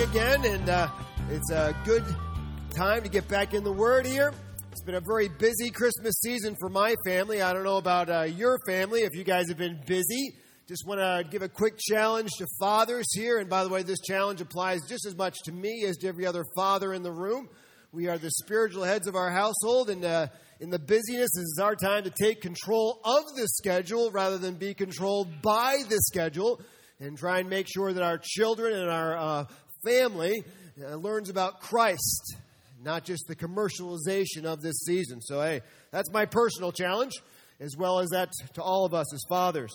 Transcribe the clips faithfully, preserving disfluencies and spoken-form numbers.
again, and uh, it's a good time to get back in the Word here. It's been a very busy Christmas season for my family. I don't know about uh, your family, if you guys have been busy. Just want to give a quick challenge to fathers here. And by the way, this challenge applies just as much to me as to every other father in the room. We are the spiritual heads of our household, and uh, in the busyness, this is our time to take control of the schedule rather than be controlled by the schedule, and try and make sure that our children and our uh, family uh, learns about Christ, not just the commercialization of this season. So, hey, that's my personal challenge, as well as that to all of us as fathers.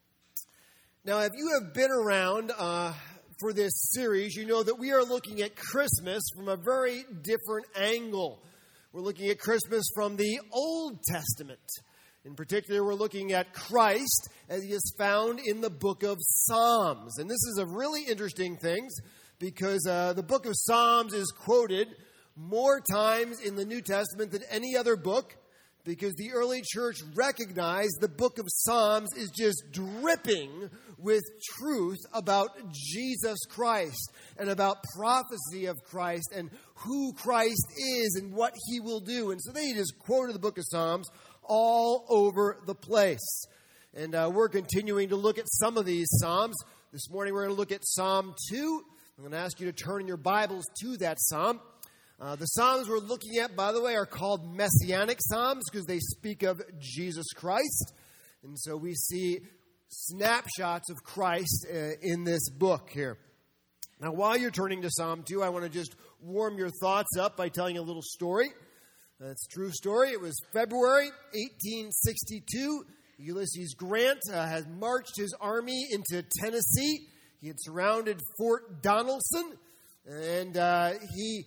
Now, if you have been around uh, for this series, you know that we are looking at Christmas from a very different angle. We're looking at Christmas from the Old Testament. In particular, we're looking at Christ as he is found in the book of Psalms. And this is a really interesting thing because uh, the book of Psalms is quoted more times in the New Testament than any other book, because the early church recognized the book of Psalms is just dripping with truth about Jesus Christ and about prophecy of Christ and who Christ is and what he will do. And so they just quoted the book of Psalms all over the place. And uh, we're continuing to look at some of these Psalms. This morning we're going to look at Psalm two. I'm going to ask you to turn in your Bibles to that Psalm. Uh, the Psalms we're looking at, by the way, are called Messianic Psalms because they speak of Jesus Christ. And so we see snapshots of Christ uh, in this book here. Now, while you're turning to Psalm two, I want to just warm your thoughts up by telling you a little story. It's a true story. It was February eighteen sixty-two. Ulysses Grant uh, had marched his army into Tennessee. He had surrounded Fort Donelson, and uh, he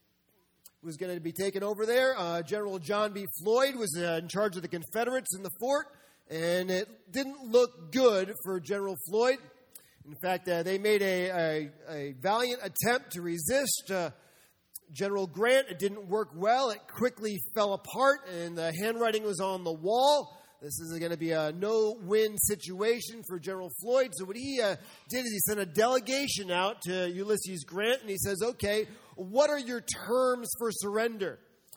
was going to be taken over there. Uh, General John B. Floyd was uh, in charge of the Confederates in the fort, and it didn't look good for General Floyd. In fact, uh, they made a, a, a valiant attempt to resist uh, General Grant. It didn't work well. It quickly fell apart, and the handwriting was on the wall. This is going to be a no-win situation for General Floyd. So what he uh, did is he sent a delegation out to Ulysses Grant, and he says, okay, what are your terms for surrender?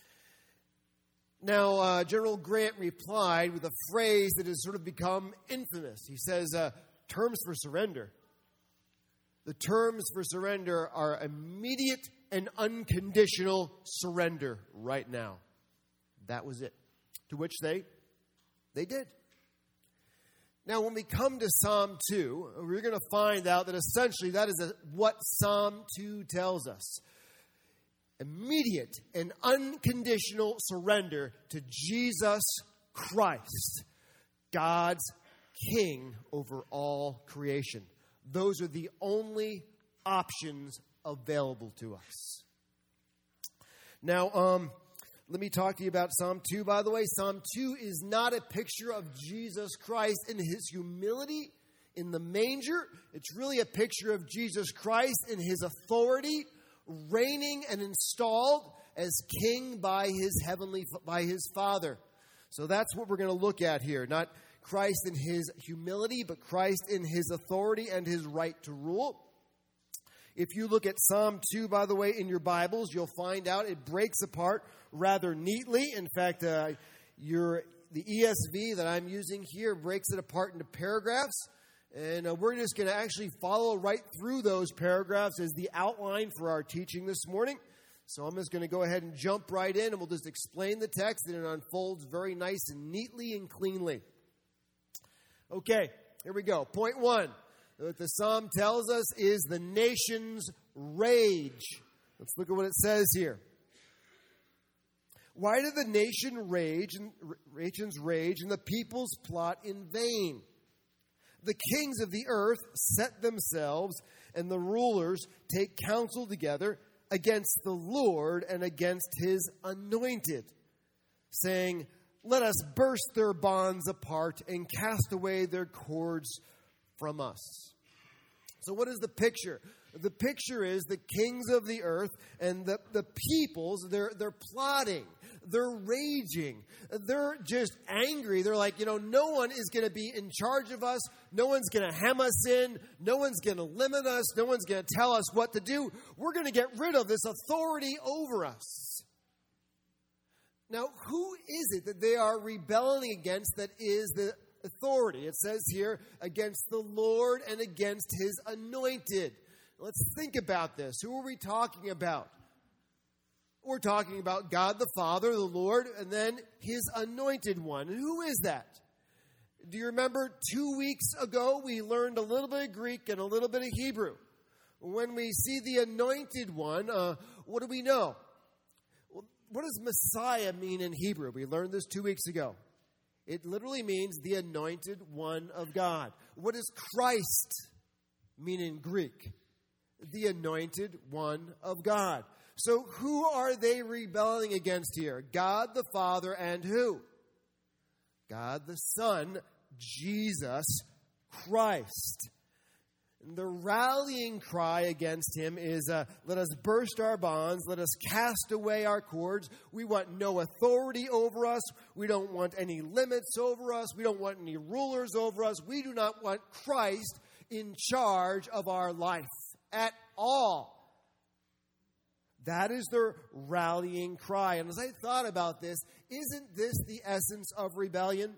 Now, uh, General Grant replied with a phrase that has sort of become infamous. He says, uh, terms for surrender. The terms for surrender are immediate and unconditional surrender right now. That was it. To which they, they did. Now, when we come to Psalm two, we're going to find out that essentially that is a, what Psalm two tells us. Immediate and unconditional surrender to Jesus Christ, God's King over all creation. Those are the only options available to us. Now, um, let me talk to you about Psalm two, by the way. Psalm two is not a picture of Jesus Christ in his humility in the manger. It's really a picture of Jesus Christ in his authority, reigning and installed as king by his heavenly, by his Father. So that's what we're going to look at here. Not Christ in his humility, but Christ in his authority and his right to rule. If you look at Psalm two, by the way, in your Bibles, you'll find out it breaks apart rather neatly. In fact, uh, your the E S V that I'm using here breaks it apart into paragraphs. And uh, we're just going to actually follow right through those paragraphs as the outline for our teaching this morning. So I'm just going to go ahead and jump right in, and we'll just explain the text, and it unfolds very nice and neatly and cleanly. Okay, here we go. Point one. What the psalm tells us is the nation's rage. Let's look at what it says here. Why did the nation rage and nations rage and the peoples plot in vain? The kings of the earth set themselves, and the rulers take counsel together against the Lord and against his anointed, saying, let us burst their bonds apart and cast away their cords from us. So what is the picture? The picture is the kings of the earth and the, the peoples, they're, they're plotting. They're raging. They're just angry. They're like, you know, no one is going to be in charge of us. No one's going to hem us in. No one's going to limit us. No one's going to tell us what to do. We're going to get rid of this authority over us. Now, who is it that they are rebelling against that is the authority? It says here, against the Lord and against his anointed. Let's think about this. Who are we talking about? We're talking about God the Father, the Lord, and then his anointed one. And who is that? Do you remember two weeks ago we learned a little bit of Greek and a little bit of Hebrew? When we see the anointed one, uh, what do we know? Well, what does Messiah mean in Hebrew? We learned this two weeks ago. It literally means the anointed one of God. What does Christ mean in Greek? The anointed one of God. So who are they rebelling against here? God the Father and who? God the Son, Jesus Christ. And the rallying cry against him is, uh, let us burst our bonds, let us cast away our cords. We want no authority over us. We don't want any limits over us. We don't want any rulers over us. We do not want Christ in charge of our life at all. That is their rallying cry. And as I thought about this, isn't this the essence of rebellion?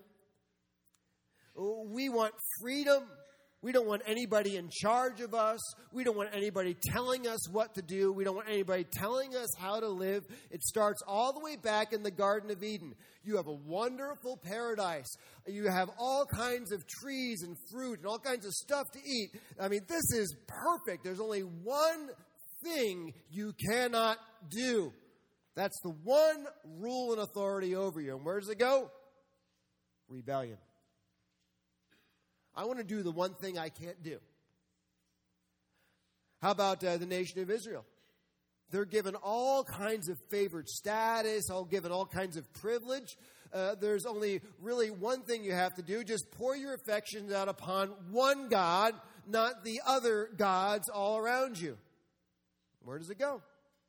We want freedom. We don't want anybody in charge of us. We don't want anybody telling us what to do. We don't want anybody telling us how to live. It starts all the way back in the Garden of Eden. You have a wonderful paradise. You have all kinds of trees and fruit and all kinds of stuff to eat. I mean, this is perfect. There's only one thing you cannot do. That's the one rule and authority over you. And where does it go? Rebellion. I want to do the one thing I can't do. How about uh, the nation of Israel? They're given all kinds of favored status, all given all kinds of privilege. Uh, there's only really one thing you have to do. Just pour your affections out upon one God, not the other gods all around you. Where does it go?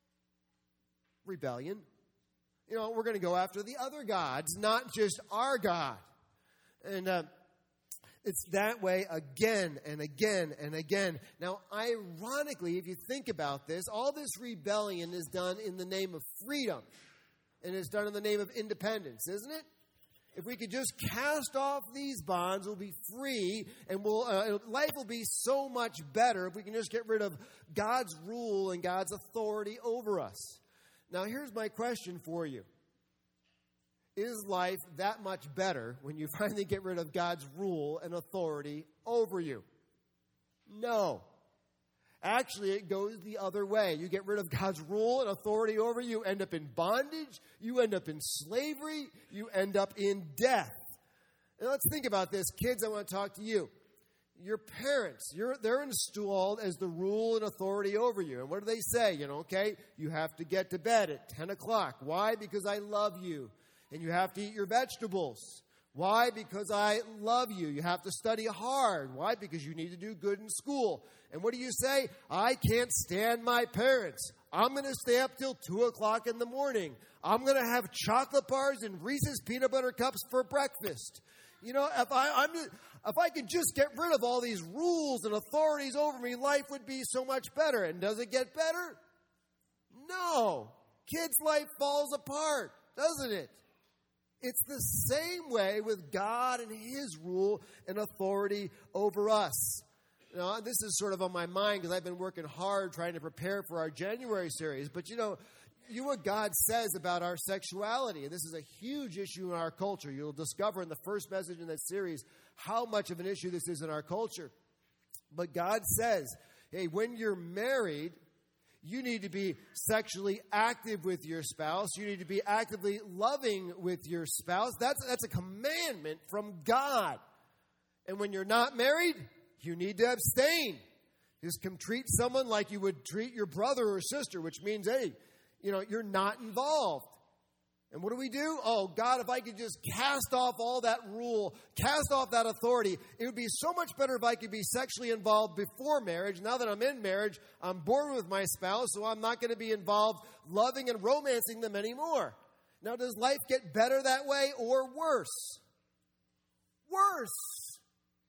Rebellion. You know, we're going to go after the other gods, not just our God. And uh, it's that way again and again and again. Now, ironically, if you think about this, all this rebellion is done in the name of freedom. And it's done in the name of independence, isn't it? If we could just cast off these bonds, we'll be free, and we'll, uh, life will be so much better if we can just get rid of God's rule and God's authority over us. Now, here's my question for you. Is life that much better when you finally get rid of God's rule and authority over you? No. Actually, it goes the other way. You get rid of God's rule and authority over you, you end up in bondage, you end up in slavery, you end up in death. And let's think about this. Kids, I want to talk to you. Your parents, you're, they're installed as the rule and authority over you. And what do they say? You know, okay, you have to get to bed at ten o'clock. Why? Because I love you. And you have to eat your vegetables. Why? Because I love you. You have to study hard. Why? Because you need to do good in school. And what do you say? I can't stand my parents. I'm going to stay up till two o'clock in the morning. I'm going to have chocolate bars and Reese's peanut butter cups for breakfast. You know, if I I'm just, if I could just get rid of all these rules and authorities over me, life would be so much better. And does it get better? No. Kids' life falls apart, doesn't it? It's the same way with God and his rule and authority over us. Now, this is sort of on my mind because I've been working hard trying to prepare for our January series. But, you know, you know what God says about our sexuality. And this is a huge issue in our culture. You'll discover in the first message in that series how much of an issue this is in our culture. But God says, hey, when you're married, you need to be sexually active with your spouse. You need to be actively loving with your spouse. That's, that's a commandment from God. And when you're not married, you need to abstain. Just come treat someone like you would treat your brother or sister, which means, hey, you know, you're not involved. And what do we do? Oh, God, if I could just cast off all that rule, cast off that authority, it would be so much better if I could be sexually involved before marriage. Now that I'm in marriage, I'm born with my spouse, so I'm not going to be involved loving and romancing them anymore. Now, does life get better that way or worse? Worse.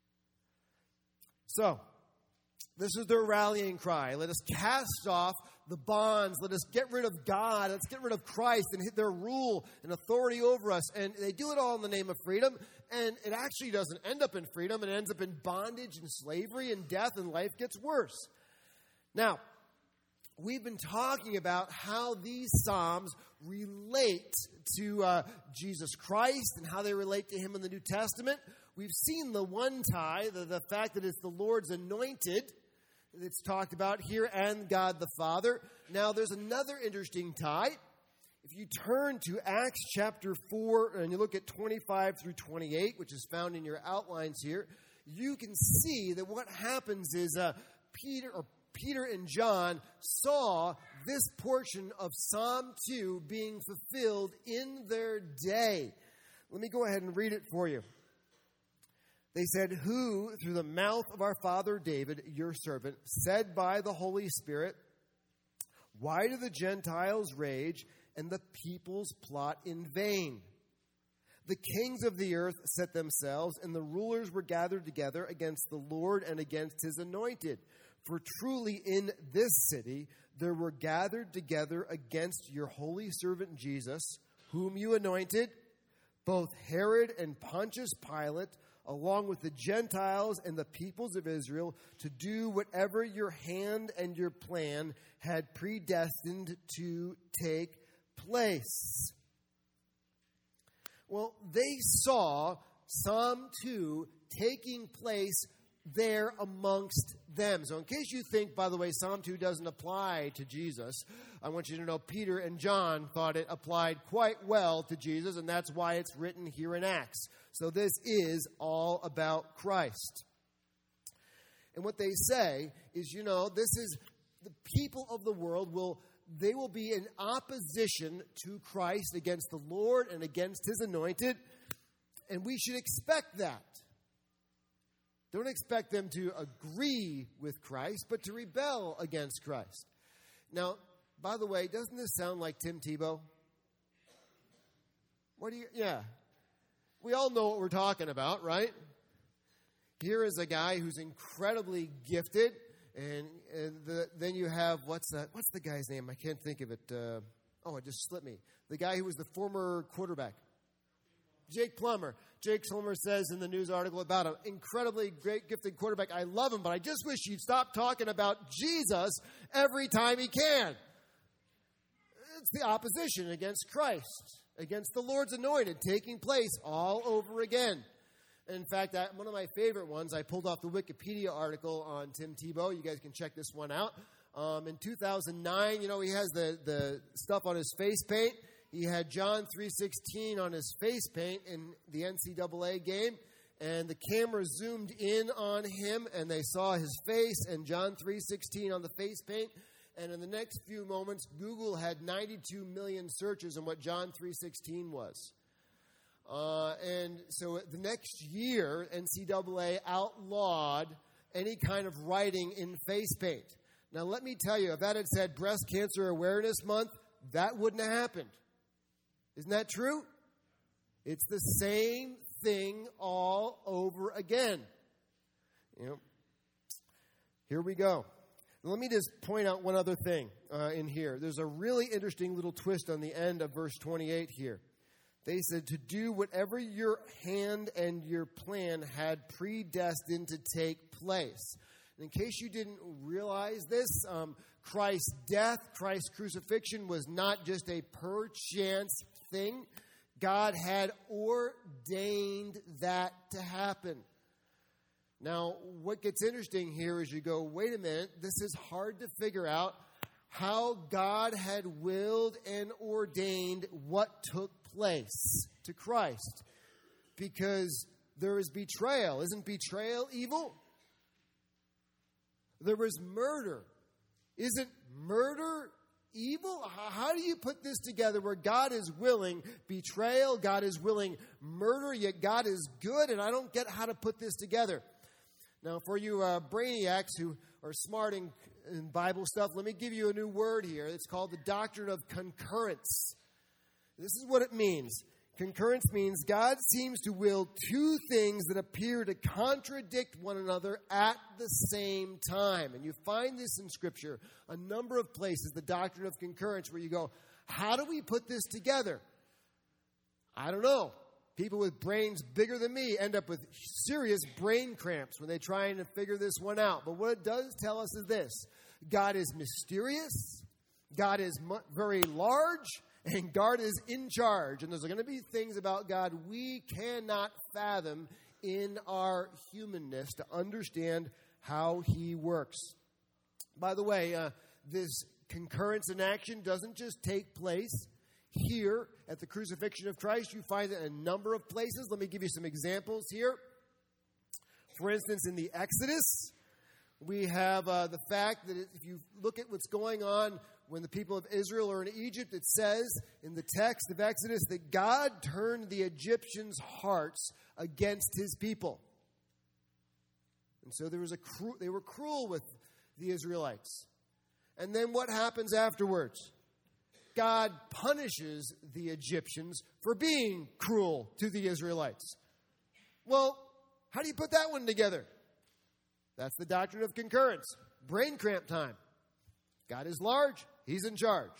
So, this is their rallying cry. Let us cast off the bonds. Let us get rid of God. Let's get rid of Christ and their rule and authority over us. And they do it all in the name of freedom. And it actually doesn't end up in freedom. It ends up in bondage and slavery and death, and life gets worse. Now, we've been talking about how these Psalms relate to uh, Jesus Christ and how they relate to him in the New Testament. We've seen the one tie, the, the fact that it's the Lord's anointed. It's talked about here, and God the Father. Now, there's another interesting tie. If you turn to Acts chapter four, and you look at twenty-five through twenty-eight, which is found in your outlines here, you can see that what happens is uh, Peter or Peter and John saw this portion of Psalm two being fulfilled in their day. Let me go ahead and read it for you. They said, who, through the mouth of our father David, your servant, said by the Holy Spirit, why do the Gentiles rage and the peoples plot in vain? The kings of the earth set themselves, and the rulers were gathered together against the Lord and against his anointed. For truly in this city there were gathered together against your holy servant Jesus, whom you anointed, both Herod and Pontius Pilate, along with the Gentiles and the peoples of Israel, to do whatever your hand and your plan had predestined to take place. Well, they saw Psalm two taking place there amongst them. So in case you think, by the way, Psalm two doesn't apply to Jesus, I want you to know Peter and John thought it applied quite well to Jesus, and that's why it's written here in Acts. So this is all about Christ. And what they say is, you know, this is the people of the world will they will be in opposition to Christ, against the Lord and against his anointed, and we should expect that. Don't expect them to agree with Christ, but to rebel against Christ. Now, by the way, doesn't this sound like Tim Tebow? What do you, yeah. We all know what we're talking about, right? Here is a guy who's incredibly gifted, and, and the, then you have, what's that? What's the guy's name? I can't think of it. Uh, oh, it just slipped me. The guy who was the former quarterback. Jake Plummer. Jake Plummer says in the news article about an incredibly great gifted quarterback, I love him, but I just wish he'd stop talking about Jesus every time he can. It's the opposition against Christ, against the Lord's anointed, taking place all over again. In fact, I, one of my favorite ones, I pulled off the Wikipedia article on Tim Tebow. You guys can check this one out. Um, in two thousand nine, you know, he has the, the stuff on his face paint. He had John three sixteen on his face paint in the N C double A game, and the camera zoomed in on him, and they saw his face and John three sixteen on the face paint. And in the next few moments, Google had ninety-two million searches on what John three sixteen was. Uh, and so the next year, N C double A outlawed any kind of writing in face paint. Now, let me tell you, if that had said Breast Cancer Awareness Month, that wouldn't have happened. Isn't that true? It's the same thing all over again. You know, here we go. Let me just point out one other thing uh, in here. There's a really interesting little twist on the end of verse twenty-eight here. They said to do whatever your hand and your plan had predestined to take place. In case you didn't realize this, um, Christ's death, Christ's crucifixion was not just a perchance thing. God had ordained that to happen. Now, what gets interesting here is you go, wait a minute, this is hard to figure out how God had willed and ordained what took place to Christ. Because there is betrayal. Isn't betrayal evil? There was murder. Isn't murder evil? How do you put this together where God is willing betrayal, God is willing murder, yet God is good, and I don't get how to put this together. Now, for you uh, brainiacs who are smart in, in Bible stuff, let me give you a new word here. It's called the doctrine of concurrence. This is what it means. Concurrence means God seems to will two things that appear to contradict one another at the same time. And you find this in Scripture, a number of places, the doctrine of concurrence, where you go, how do we put this together? I don't know. People with brains bigger than me end up with serious brain cramps when they try and figure this one out. But what it does tell us is this. God is mysterious. God is mu- very large. And God is in charge. And there's going to be things about God we cannot fathom in our humanness to understand how He works. By the way, uh, this concurrence in action doesn't just take place here at the crucifixion of Christ. You find it in a number of places. Let me give you some examples here. For instance, in the Exodus, we have uh, the fact that if you look at what's going on when the people of Israel are in Egypt, it says in the text of Exodus that God turned the Egyptians' hearts against His people. And so there was a cru- they were cruel with the Israelites. And then what happens afterwards? God punishes the Egyptians for being cruel to the Israelites. Well, how do you put that one together? That's the doctrine of concurrence. Brain cramp time. God is large. He's in charge.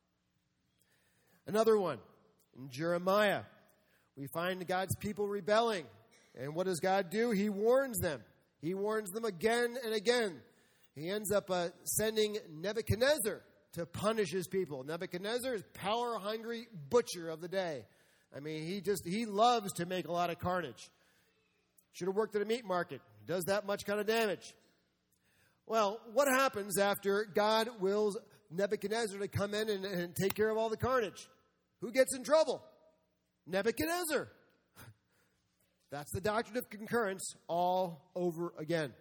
Another one. In Jeremiah, we find God's people rebelling. And what does God do? He warns them. He warns them again and again. He ends up uh, sending Nebuchadnezzar to punish his people. Nebuchadnezzar is power-hungry butcher of the day. I mean, he just, he loves to make a lot of carnage. Should have worked at a meat market. Does that much kind of damage. Well, what happens after God wills Nebuchadnezzar to come in and, and take care of all the carnage? Who gets in trouble? Nebuchadnezzar. That's the doctrine of concurrence all over again.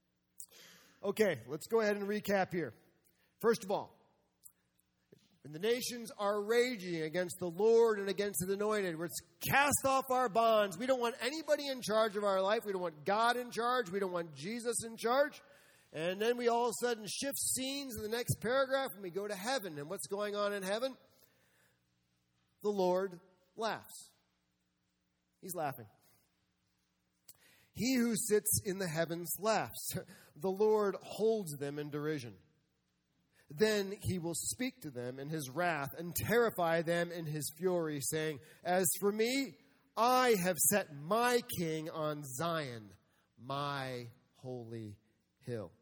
Okay, let's go ahead and recap here. First of all, when the nations are raging against the Lord and against His anointed, let's cast off our bonds. We don't want anybody in charge of our life. We don't want God in charge. We don't want Jesus in charge. And then we all of a sudden shift scenes in the next paragraph and we go to heaven. And what's going on in heaven? The Lord laughs. He's laughing. He who sits in the heavens laughs. The Lord holds them in derision. Then He will speak to them in His wrath and terrify them in His fury, saying, "As for me, I have set my king on Zion, my holy hill."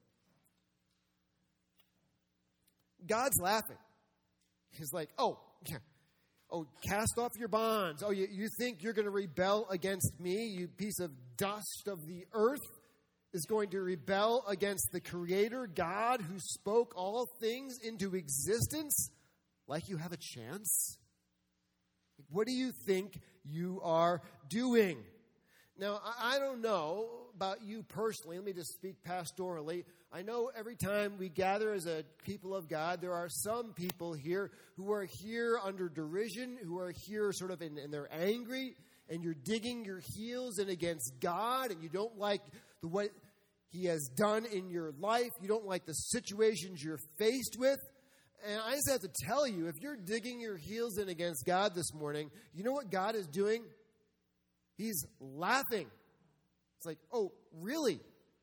God's laughing. He's like, oh, yeah. Oh, cast off your bonds. Oh, you, you think you're going to rebel against me, you piece of dust of the earth? Is going to rebel against the Creator, God, who spoke all things into existence, like you have a chance? What do you think you are doing? Now, I don't know about you personally. Let me just speak pastorally. I know every time we gather as a people of God, there are some people here who are here under derision, who are here sort of in, and they're angry, and you're digging your heels in against God, and you don't like the what He has done in your life. You don't like the situations you're faced with. And I just have to tell you, if you're digging your heels in against God this morning, you know what God is doing? He's laughing. It's like, oh, really?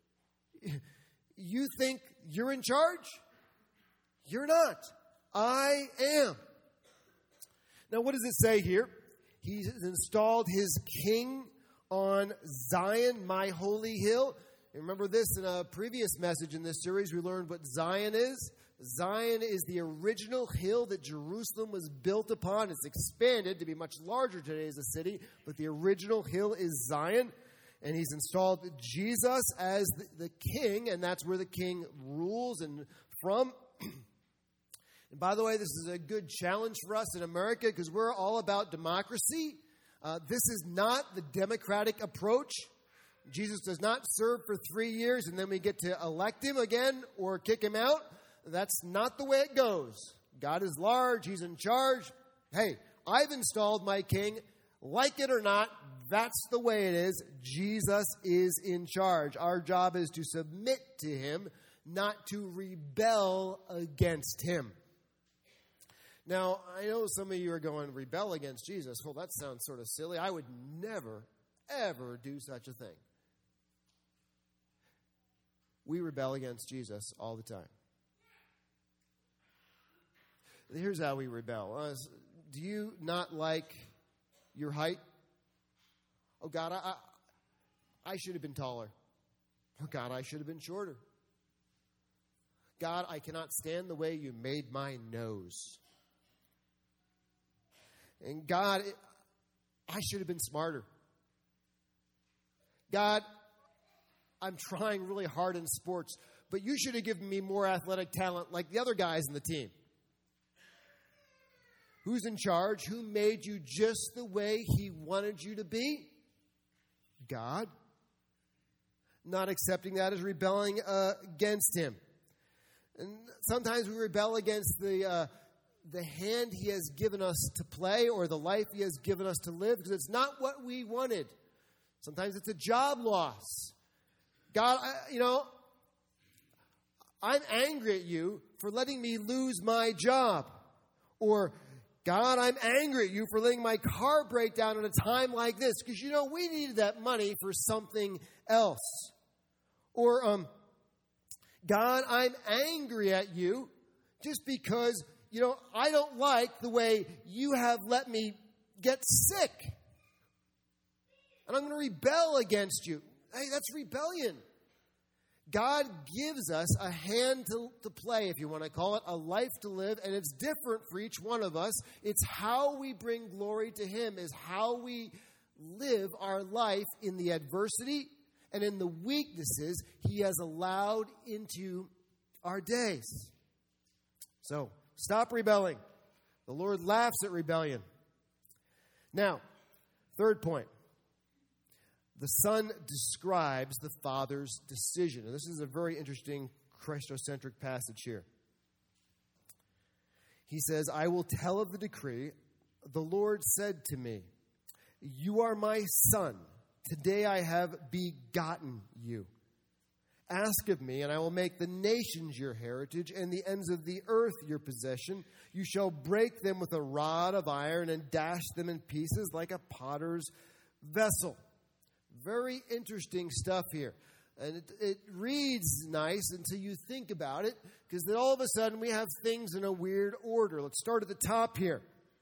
You think you're in charge? You're not. I am. Now, what does it say here? He's installed His king on Zion, my holy hill. And remember this, in a previous message in this series, we learned what Zion is. Zion is the original hill that Jerusalem was built upon. It's expanded to be much larger today as a city, but the original hill is Zion. And He's installed Jesus as the, the king, and that's where the king rules and from. And by the way, this is a good challenge for us in America because we're all about democracy. Uh, this is not the democratic approach. Jesus does not serve for three years and then we get to elect Him again or kick Him out. That's not the way it goes. God is large. He's in charge. Hey, I've installed my king. Like it or not, that's the way it is. Jesus is in charge. Our job is to submit to him, not to rebel against him. Now, I know some of you are going, rebel against Jesus. Well, that sounds sort of silly. I would never, ever do such a thing. We rebel against Jesus all the time. Here's how we rebel. Uh, do you not like your height? Oh, God, I, I, I should have been taller. Oh, God, I should have been shorter. God, I cannot stand the way you made my nose. And God, it, I should have been smarter. God, I'm trying really hard in sports, but you should have given me more athletic talent like the other guys in the team. Who's in charge? Who made you just the way he wanted you to be? God. Not accepting that is rebelling uh, against him. And sometimes we rebel against the uh, the hand he has given us to play or the life he has given us to live because it's not what we wanted. Sometimes it's a job loss. God, I, you know, I'm angry at you for letting me lose my job. Or, God, I'm angry at you for letting my car break down at a time like this because, you know, we needed that money for something else. Or, um, God, I'm angry at you just because, you know, I don't like the way you have let me get sick. And I'm going to rebel against you. Hey, that's rebellion. God gives us a hand to, to play, if you want to call it, a life to live, and it's different for each one of us. It's how we bring glory to him, is how we live our life in the adversity and in the weaknesses he has allowed into our days. So, stop rebelling. The Lord laughs at rebellion. Now, third point. The Son describes the Father's decision. And this is a very interesting Christocentric passage here. He says, I will tell of the decree. The Lord said to me, you are my Son. Today I have begotten you. Ask of me, and I will make the nations your heritage and the ends of the earth your possession. You shall break them with a rod of iron and dash them in pieces like a potter's vessel. Very interesting stuff here. And it, it reads nice until you think about it, because then all of a sudden we have things in a weird order. Let's start at the top here.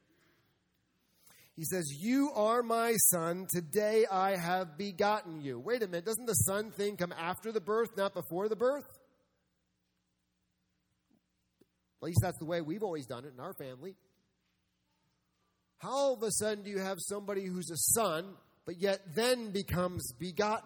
He says, you are my Son, today I have begotten you. Wait a minute, doesn't the Son thing come after the birth, not before the birth? At least that's the way we've always done it in our family. How all of a sudden do you have somebody who's a son, but yet then becomes begotten?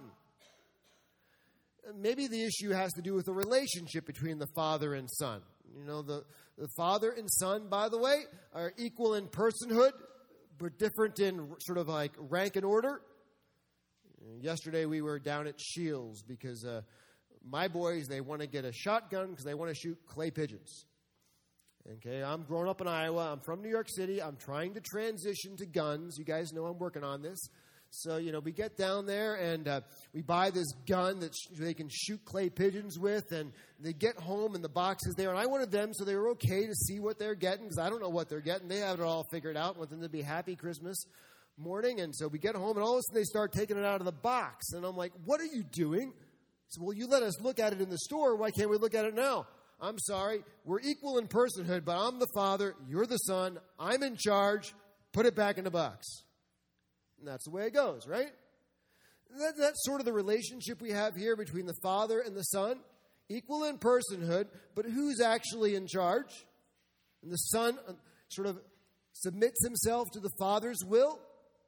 Maybe the issue has to do with the relationship between the father and son. You know, the, the father and son, by the way, are equal in personhood, but different in sort of like rank and order. Yesterday we were down at Shields because uh, my boys, they want to get a shotgun because they want to shoot clay pigeons. Okay, I'm growing up in Iowa. I'm from New York City. I'm trying to transition to guns. You guys know I'm working on this. So, you know, we get down there and uh, we buy this gun that sh- they can shoot clay pigeons with, and they get home and the box is there. And I wanted them so they were okay to see what they're getting, because I don't know what they're getting. They have it all figured out. I want them to be happy Christmas morning. And so we get home and all of a sudden they start taking it out of the box. And I'm like, what are you doing? So, well, you let us look at it in the store. Why can't we look at it now? I'm sorry. We're equal in personhood, but I'm the father. You're the son. I'm in charge. Put it back in the box. And that's the way it goes, right? That, that's sort of the relationship we have here between the Father and the Son. Equal in personhood, but who's actually in charge? And the Son sort of submits himself to the Father's will.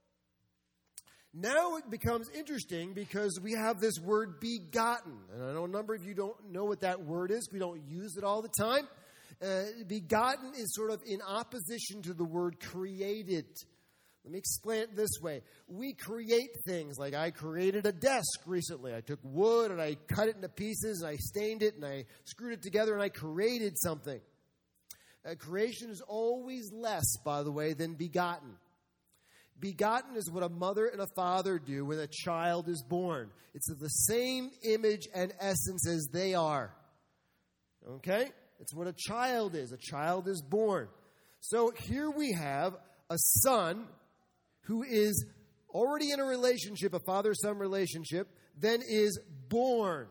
Now it becomes interesting because we have this word begotten. And I know a number of you don't know what that word is. We don't use it all the time. Uh, begotten is sort of in opposition to the word created. Let me explain it this way. We create things. Like I created a desk recently. I took wood and I cut it into pieces and I stained it and I screwed it together and I created something. Uh, creation is always less, by the way, than begotten. Begotten is what a mother and a father do when a child is born. It's of the same image and essence as they are. Okay? It's what a child is. A child is born. So here we have a son who is already in a relationship, a father-son relationship, then is born.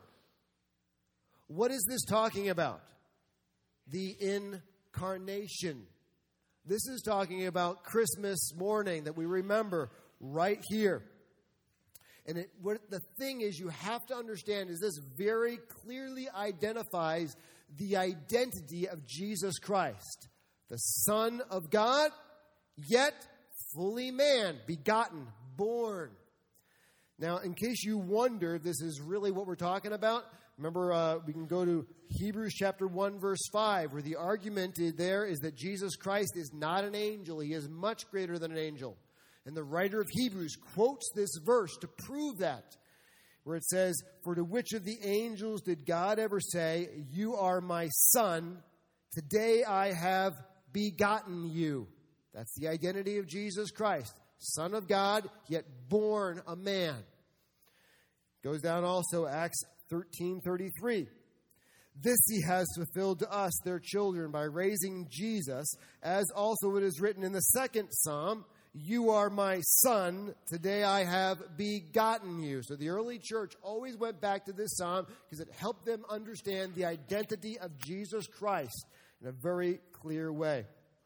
What is this talking about? The incarnation. This is talking about Christmas morning that we remember right here. And it, what the thing is you have to understand is this very clearly identifies the identity of Jesus Christ. The Son of God, yet fully man, begotten, born. Now, in case you wonder if this is really what we're talking about, remember, uh, we can go to Hebrews chapter one, verse five, where the argument there is that Jesus Christ is not an angel. He is much greater than an angel. And the writer of Hebrews quotes this verse to prove that, where it says, "For to which of the angels did God ever say, 'You are my son, today I have begotten you'?" That's the identity of Jesus Christ. Son of God, yet born a man. Goes down also, Acts thirteen thirty-three. "This he has fulfilled to us, their children, by raising Jesus, as also it is written in the second psalm, 'You are my son, today I have begotten you.'" So the early church always went back to this psalm because it helped them understand the identity of Jesus Christ in a very clear way.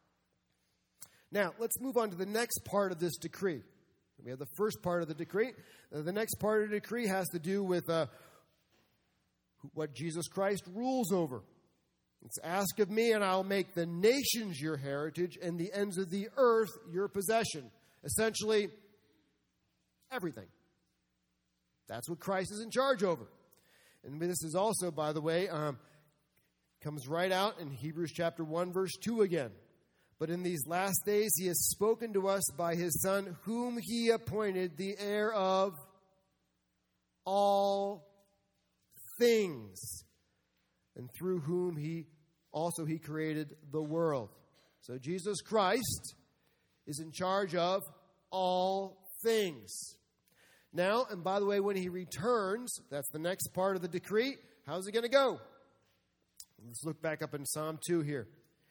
Now, let's move on to the next part of this decree. We have the first part of the decree. Uh, the next part of the decree has to do with uh, what Jesus Christ rules over. It's "Ask of me, and I'll make the nations your heritage and the ends of the earth your possession." Essentially, everything. That's what Christ is in charge over. And this is also, by the way, um, comes right out in Hebrews chapter one, verse two again. "But in these last days he has spoken to us by his Son, whom he appointed the heir of all things, and through whom he also he created the world." So Jesus Christ is in charge of all things. Now, and by the way, when he returns, that's the next part of the decree. How's it going to go? Let's look back up in Psalm two here.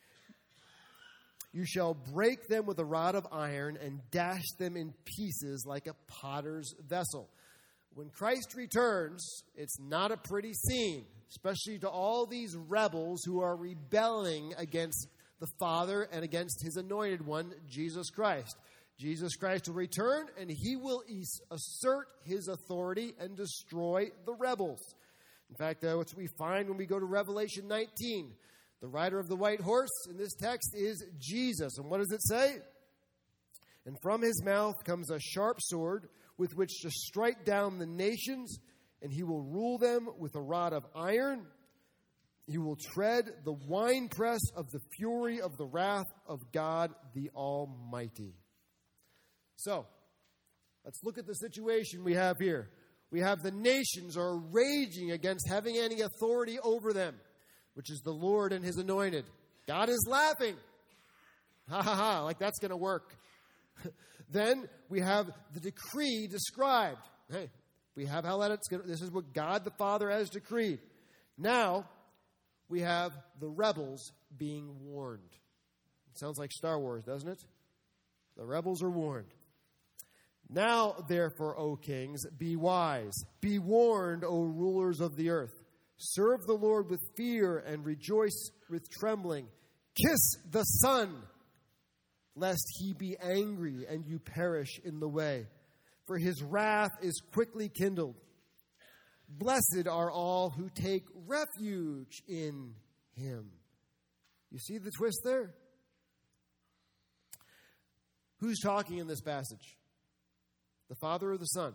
"You shall break them with a rod of iron and dash them in pieces like a potter's vessel." When Christ returns, it's not a pretty scene, especially to all these rebels who are rebelling against the Father and against his anointed one, Jesus Christ. Jesus Christ will return, and he will assert his authority and destroy the rebels. In fact, uh, what we find when we go to Revelation nineteen, the rider of the white horse in this text is Jesus. And what does it say? "And from his mouth comes a sharp sword with which to strike down the nations, and he will rule them with a rod of iron. He will tread the winepress of the fury of the wrath of God the Almighty." So, let's look at the situation we have here. We have the nations are raging against having any authority over them, which is the Lord and his anointed. God is laughing. Ha ha ha, like that's going to work. Then we have the decree described. Hey, we have how that it's going to, this is what God the Father has decreed. Now, we have the rebels being warned. It sounds like Star Wars, doesn't it? The rebels are warned. "Now, therefore, O kings, be wise. Be warned, O rulers of the earth. Serve the Lord with fear and rejoice with trembling. Kiss the Son, lest he be angry and you perish in the way. For his wrath is quickly kindled. Blessed are all who take refuge in him." You see the twist there? Who's talking in this passage? The Father or the Son?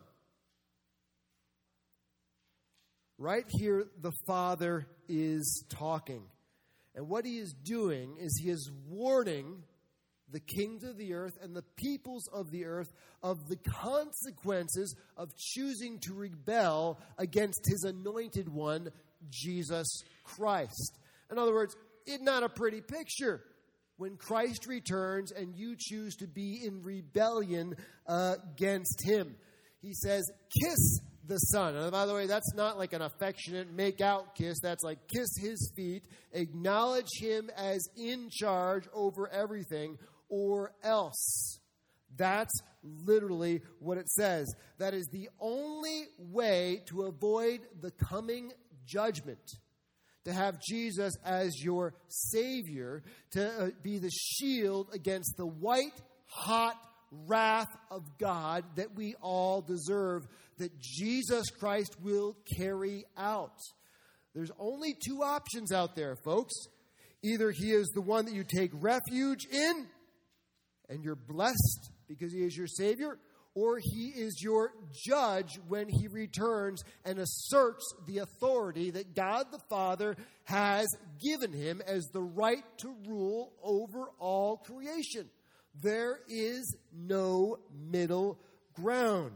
Right here, the Father is talking. And what he is doing is he is warning the kings of the earth and the peoples of the earth of the consequences of choosing to rebel against his anointed one, Jesus Christ. In other words, It's not a pretty picture when Christ returns and you choose to be in rebellion against him. He says, kiss the Son. And by the way, that's not like an affectionate make-out kiss. That's like kiss his feet, acknowledge him as in charge over everything, or else. That's literally what it says. That is the only way to avoid the coming judgment. To have Jesus as your Savior, to uh, be the shield against the white-hot wrath of God that we all deserve, that Jesus Christ will carry out. There's only two options out there, folks. Either he is the one that you take refuge in, and you're blessed because he is your Savior, or he is your judge when he returns and asserts the authority that God the Father has given him as the right to rule over all creation. There is no middle ground.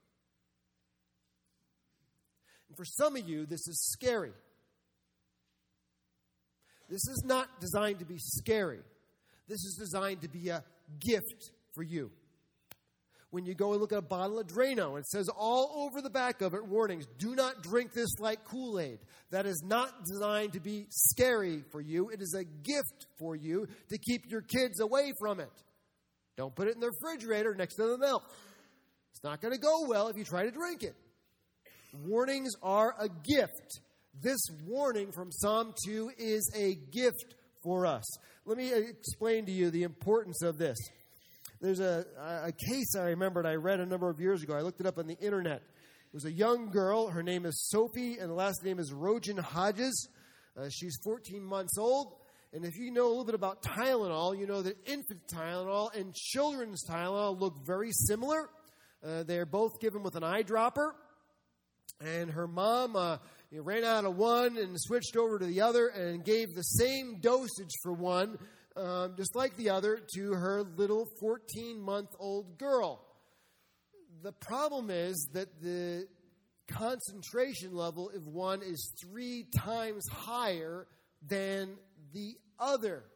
And for some of you, this is scary. This is not designed to be scary. This is designed to be a gift for you. When you go and look at a bottle of Drano, it says all over the back of it, warnings, do not drink this like Kool-Aid. That is not designed to be scary for you. It is a gift for you to keep your kids away from it. Don't put it in the refrigerator next to the milk. It's not going to go well if you try to drink it. Warnings are a gift. This warning from Psalm two is a gift for us. Let me explain to you the importance of this. There's a, a case I remembered I read a number of years ago. I looked it up on the internet. It was a young girl. Her name is Sophie, and the last name is Rojan Hodges. Uh, she's fourteen months old. And if you know a little bit about Tylenol, you know that infant Tylenol and children's Tylenol look very similar. Uh, they're both given with an eyedropper. And her mom uh, ran out of one and switched over to the other and gave the same dosage for one, um, just like the other, to her little fourteen-month-old girl. The problem is that the concentration level of one is three times higher than the other.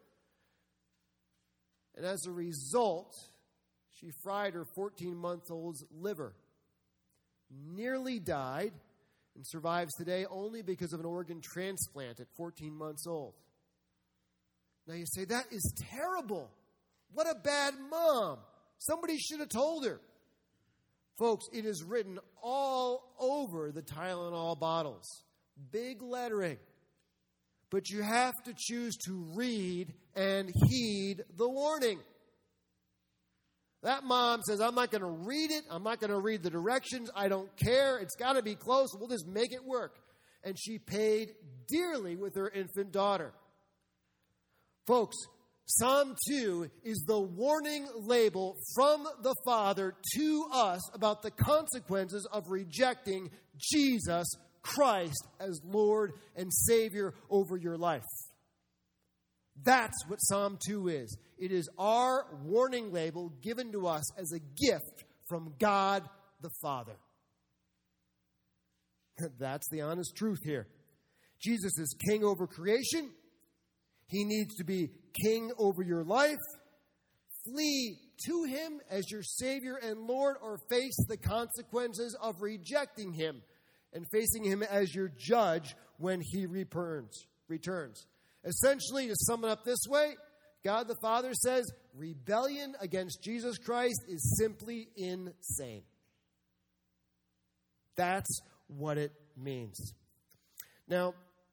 And as a result, she fried her fourteen-month-old's liver, nearly died, and survives today only because of an organ transplant at fourteen months old. Now you say, that is terrible. What a bad mom. Somebody should have told her. Folks, it is written all over the Tylenol bottles. Big lettering. But you have to choose to read and heed the warning. That mom says, I'm not going to read it. I'm not going to read the directions. I don't care. It's got to be close. We'll just make it work. And she paid dearly with her infant daughter. Folks, Psalm two is the warning label from the Father to us about the consequences of rejecting Jesus Christ as Lord and Savior over your life. That's what Psalm two is. It is our warning label given to us as a gift from God the Father. That's the honest truth here. Jesus is king over creation. He needs to be king over your life. Flee to him as your Savior and Lord, or face the consequences of rejecting him and facing him as your judge when he returns. returns. Essentially, to sum it up this way, God the Father says rebellion against Jesus Christ is simply insane. That's what it means. Now,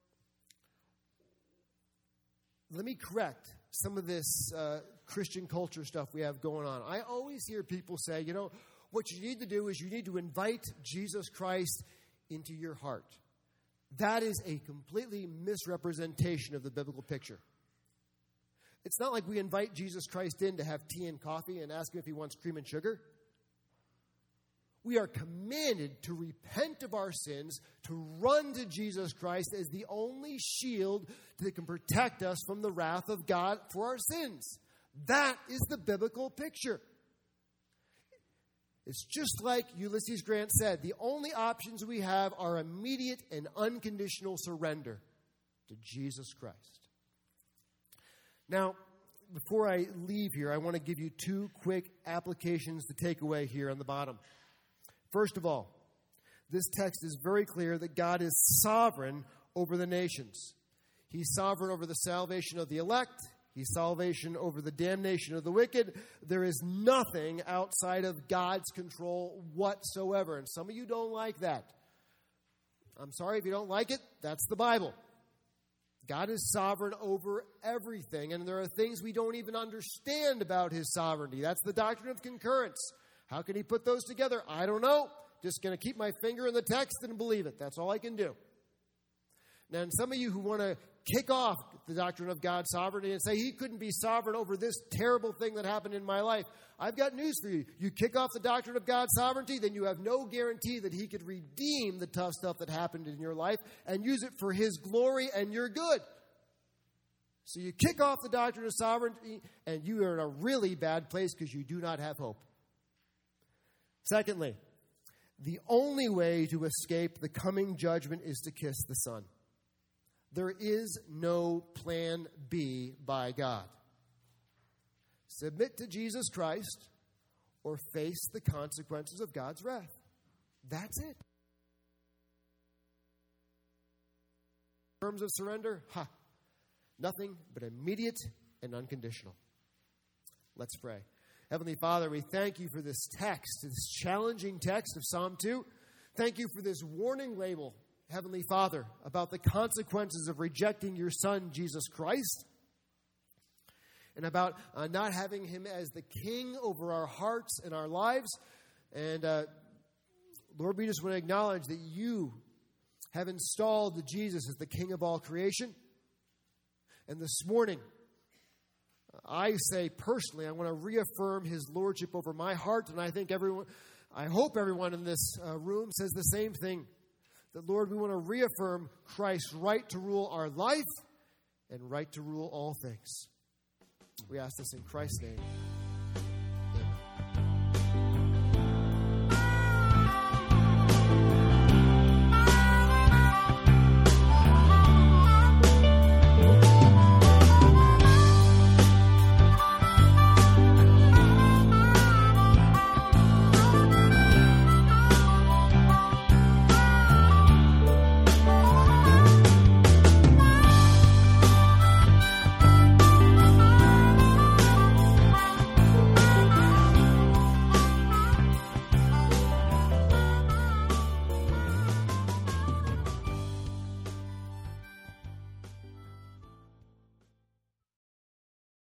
let me correct some of this uh, Christian culture stuff we have going on. I always hear people say, you know, what you need to do is you need to invite Jesus Christ into your heart. That is a completely misrepresentation of the biblical picture. It's not like we invite Jesus Christ in to have tea and coffee and ask him if he wants cream and sugar. We are commanded to repent of our sins, to run to Jesus Christ as the only shield that can protect us from the wrath of God for our sins. That is the biblical picture. It's just like Ulysses Grant said, the only options we have are immediate and unconditional surrender to Jesus Christ. Now, before I leave here, I want to give you two quick applications to take away here on the bottom. First of all, this text is very clear that God is sovereign over the nations. He's sovereign over the salvation of the elect. He's salvation over the damnation of the wicked. There is nothing outside of God's control whatsoever. And some of you don't like that. I'm sorry if you don't like it. That's the Bible. God is sovereign over everything, and there are things we don't even understand about his sovereignty. That's the doctrine of concurrence. How can he put those together? I don't know. Just going to keep my finger in the text and believe it. That's all I can do. Now, and some of you who want to kick off the doctrine of God's sovereignty and say he couldn't be sovereign over this terrible thing that happened in my life, I've got news for you. You kick off the doctrine of God's sovereignty, then you have no guarantee that he could redeem the tough stuff that happened in your life and use it for his glory and your good. So you kick off the doctrine of sovereignty, and you are in a really bad place because you do not have hope. Secondly, the only way to escape the coming judgment is to kiss the Son. There is no plan B by God. Submit to Jesus Christ or face the consequences of God's wrath. That's it. In terms of surrender, ha, nothing but immediate and unconditional. Let's pray. Heavenly Father, we thank you for this text, this challenging text of Psalm two. Thank you for this warning label, Heavenly Father, about the consequences of rejecting your Son, Jesus Christ, and about uh, not having him as the king over our hearts and our lives. And uh, Lord, we just want to acknowledge that you have installed Jesus as the king of all creation. And this morning, I say personally, I want to reaffirm his lordship over my heart, and I think everyone, I hope everyone in this uh, room says the same thing. That, Lord, we want to reaffirm Christ's right to rule our life and right to rule all things. We ask this in Christ's name.